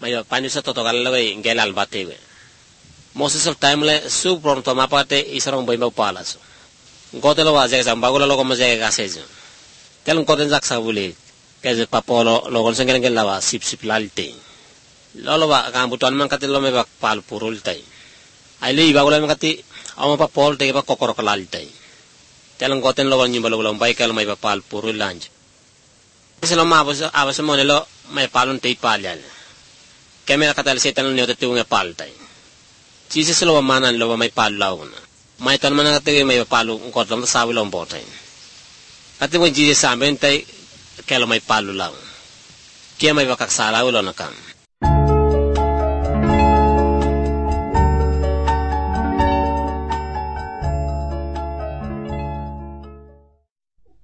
may panyo sa totogal laway ngelal batewe Moses of time le su pronto mapate isarong boy magpalas ngote lo waje sa bagula lo como je gasejo tel ngote jak sa buli ke papolo lo kon sengel ngel lawa sip lalte lolo ba kambuton man katilo me bak pal purul tai ai le bagula me kati aw papol te ba kokoro lalte tel ngote lo wal nyimbalo lo bay kal may pal purul lanj selo abas monelo may palon te palyal Kemera katal setan nyo te tunga paltay. Jesus lo manan lo may palaw na. May tan man ngate may palo ngkot lam sawi lo mbotay. Ati mo Jesus samben tay kelo may palo law. Kaya may bakaksala ulo na kam.